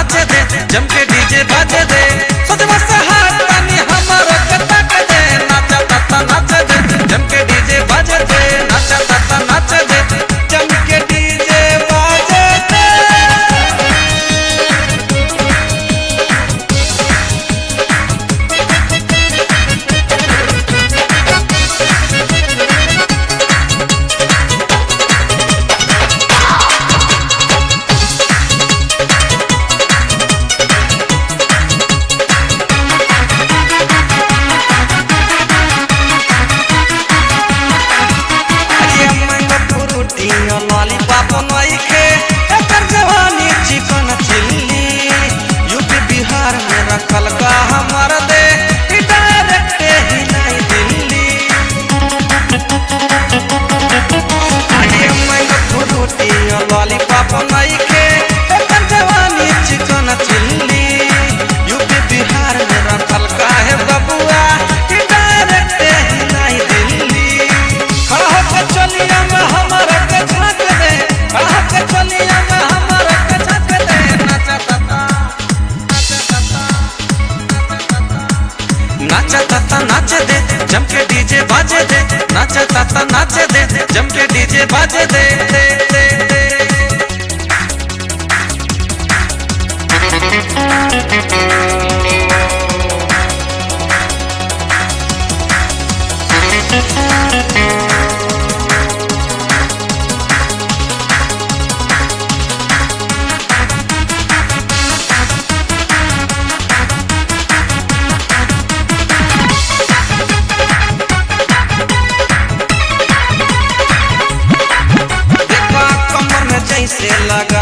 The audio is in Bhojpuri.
नाचे दे जम के डीजे बाजे दे सजवा से हाथ तानी हमारो के तक दे नाचा तता नाचे दे जम के डीजे बाजे दे नाचा तता नाचे दे जम के डीजे बाजे दे। लॉलीपॉप नइखे एकर जवानी चिकन चिल्ली यूपी बिहार में रखल का हमर दे डायरेक्ट ही नहीं दिल्ली। आगे मैं फ्रूटी लॉलीपॉप नइखे एकर जवानी चिकन चिल्ली यूपी बिहार में रखल का है बबुआ डायरेक्ट ही नहीं दिल्ली। खड़ा होकर चलिया में हमारा नाचा तता नाचे दे जम के डीजे बाजे दे नाचा तता नाचे दे जम के डीजे बाजे दे। से लगा